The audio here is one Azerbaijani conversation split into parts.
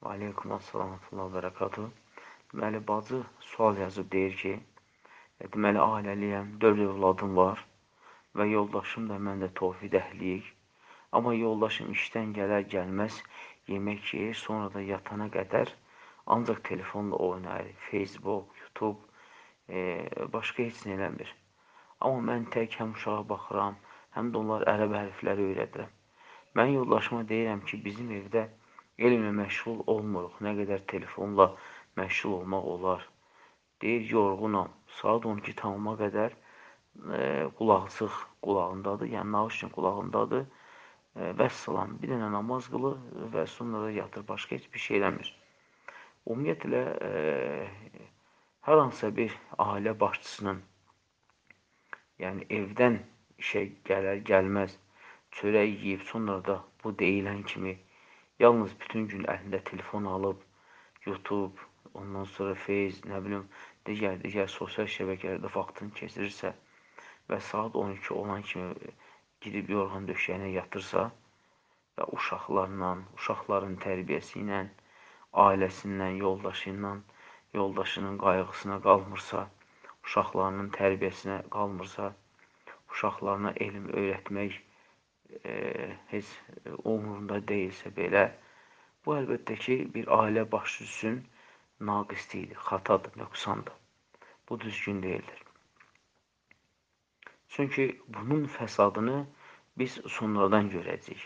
Və aleykum assalam və bərəkatuhu. Deməli, bacı sual yazıb deyir ki, deməli, ailəliyəm, 4 övladım var və yoldaşım da mən də Tofiq əhliyik. Amma yoldaşım işdən gələr gəlməz yemək yeyir, sonra da yatana qədər ancaq telefonla oynayır, Facebook, YouTube, başqa heç nə eləmir. Amma mən tək həm uşağa baxıram, həm də onlar ərəb hərfləri öyrədirəm. Mən yoldaşıma deyirəm ki, bizim evdə elmlə məşğul olmuruq, nə qədər telefonla məşğul olmaq olar. Deyir, yorğunam, saat 12 tamama qədər qulaqçıq qulağındadır, yəni naushnik qulağındadır. Vəssalam, bir dənə namaz qılır və sonra da yatır, başqa heç bir şey eləmir. Ümumiyyətlə, hər hansısa bir ailə başçısının, yəni evdən işə gələr, gəlməz, çörək yeyib, sonra da bu deyilən kimi yalnız bütün gün əlində telefon alıb, YouTube, ondan sonra Face, nə bilim, digər sosial şəbəkələrdə vaxtını keçirirsə və saat 12 olan kimi gidib yorğan döşəyinə yatırsa və uşaqlarla, uşaqların tərbiyəsi ilə, ailəsindən, yoldaşının qayğısına qalmırsa, uşaqlarının tərbiyəsinə qalmırsa, uşaqlarına elm öyrətmək heç umurunda deyilsə belə, bu əlbəttə ki, bir ailə başçısı üçün naqislikdir, xatadır, nöqsandır. Bu düzgün deyildir. Çünki bunun fəsadını biz sonradan görəcəyik.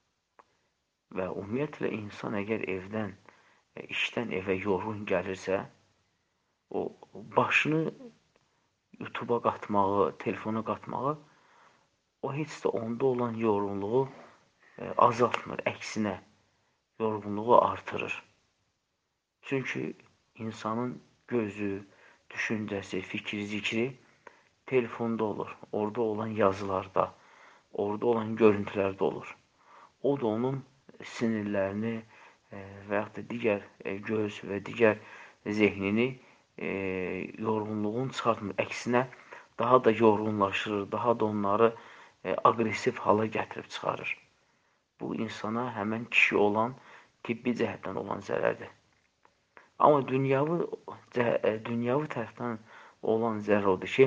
Və ümumiyyətlə, insan əgər evdən, işdən evə yorğun gəlirsə, o başını YouTube-a qatmağı, telefona qatmağı, o heç də onda olan yorğunluğu azaltmır, əksinə yorğunluğu artırır. Çünki insanın gözü, düşüncəsi, fikri, zikri telefonda olur. Orada olan yazılarda, orada olan görüntülərdə olur. O da onun sinirlərini və yaxud da digər göz və digər zehnini yorğunluğun çıxartmır. Əksinə, daha da yorğunlaşırır, daha da onları aqressiv hala gətirib çıxarır. Bu, insana həmən kişi olan, tibbi cəhətdən olan zərərdir. Amma dünyavi tərəfdən olan zərər odur ki,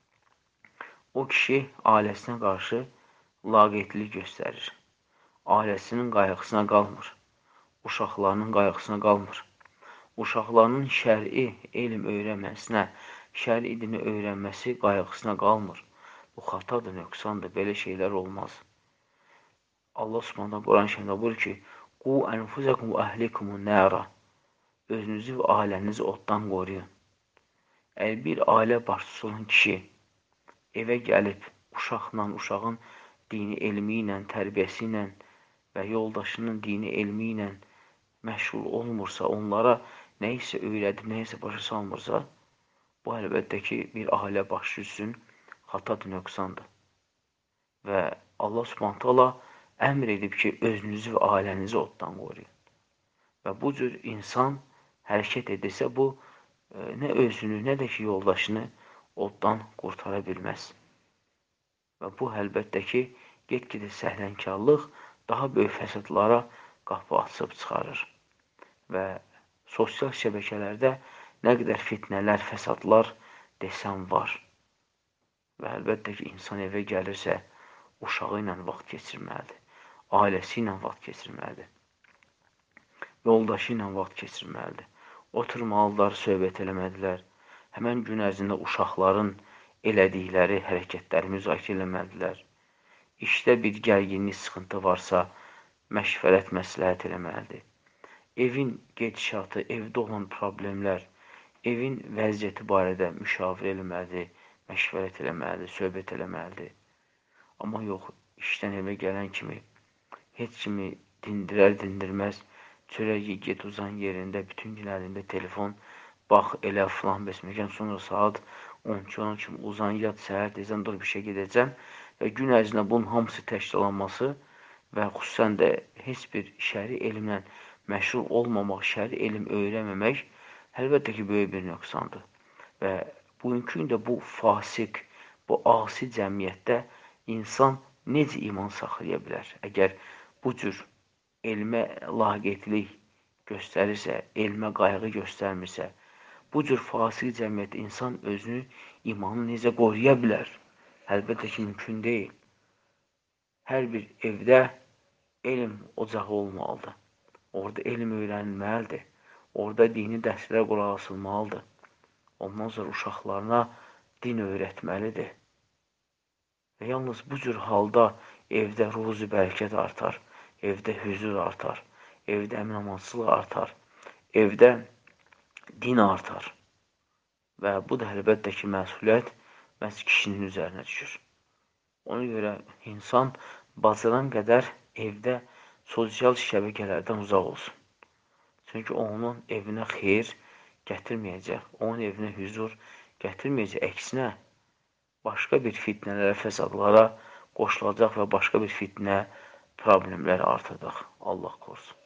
o kişi ailəsinə qarşı laqeydlik göstərir. Ailəsinin qayğısına qalmır. Uşaqlarının qayğısına qalmır. Uşaqlarının şəri elm öyrənməsinə, şəri dini öyrənməsi qayğısına qalmır. Bu xatadır, nöqsandır, belə şeylər olmaz. Allah Subhanahu Quran-ı Kərimdə buyurur ki, "Qu ənfusakum və əhlikum nara." Özünüzü və ailənizi oddan qoruyun. Əgər bir ailə başçısı olan kişi evə gəlib uşaqla, uşağın dini elmi ilə, tərbiyəsi ilə və yoldaşının dini elmi ilə məşğul olmursa, onlara nə isə öyrədib, nə isə başa salmırsa, bu əlbəttə ki, bir ailə başçısı üçün xatadır, nöqsandır. Və Allah Subhanahu taala əmr edib ki, özünüzü və ailənizi oddan qoruyun. Və bu cür insan hərəkət edirsə, bu nə özünü, nə də ki, yoldaşını oddan qurtara bilməz. Və bu, əlbəttə ki, get-gedə səhlənkarlıq daha böyük fəsadlara qapı açıb çıxarır. Və sosial şəbəkələrdə nə qədər fitnələr, fəsadlar desəm var. Və əlbəttə ki, insan evə gəlirsə, uşağı ilə vaxt keçirməlidir, ailəsi ilə vaxt keçirməlidir, yoldaşı ilə vaxt keçirməlidir. Oturmalılar, söhbət eləmədilər. Həmən gün ərzində uşaqların elədikləri hərəkətləri müzakirə eləmədilər. İşdə bir gərginlik, sıxıntı varsa, məşvərət, məsləhət eləməlidir. Evin gedişatı, evdə olan problemlər, evin vəziyyəti barədə müşavirə eləməlidir, məşvərət eləməlidir, söhbət eləməlidir. Amma yox, işdən evə gələn kimi heç kimi dindirər-dindirməz, çörəyi get uzan yerində, bütün gün əlində telefon, bax, elə filan besməkən, sonra saat 12-10 kimi uzan, yat, səhər deyəcəm, dur bir şey gedəcəm və gün ərzində bunun hamısı təşkilanması və xüsusən də heç bir şəri elmlə məşğul olmamaq, şəri elm öyrənməmək əlbəttə ki, böyük bir nöqsandır. Və bugünkü gündə bu fasik, bu asi cəmiyyətdə insan necə iman saxlaya bilər? Əgər bu cür elmə laqeydlik göstərirsə, elmə qayğı göstərmirsə, bu cür fasik cəmiyyət insan özünü, imanı necə qoruya bilər? Əlbəttə ki, mümkün deyil. Hər bir evdə elm ocağı olmalıdır. Orada elm öyrənilməlidir. Orada dini dərslərə qulaq asılmalıdır. Ondan sonra uşaqlarına din öyrətməlidir. Və yalnız bu cür halda evdə ruzi bərəkət artar, evdə hüzur artar, evdə əmin-amansızlıq artar, evdə din artar. Və bu da əlbəttə ki, məsuliyyət məhz kişinin üzərinə düşür. Ona görə insan bacaran qədər evdə sosial şəbəkələrdən uzaq olsun. Çünki onun evinə xeyir gətirməyəcək, onun evinə hüzur gətirməyəcək, əksinə başqa bir fitnələrə, fəsadlara qoşulacaq və başqa bir fitnə, problemlər artacaq. Allah qorusun.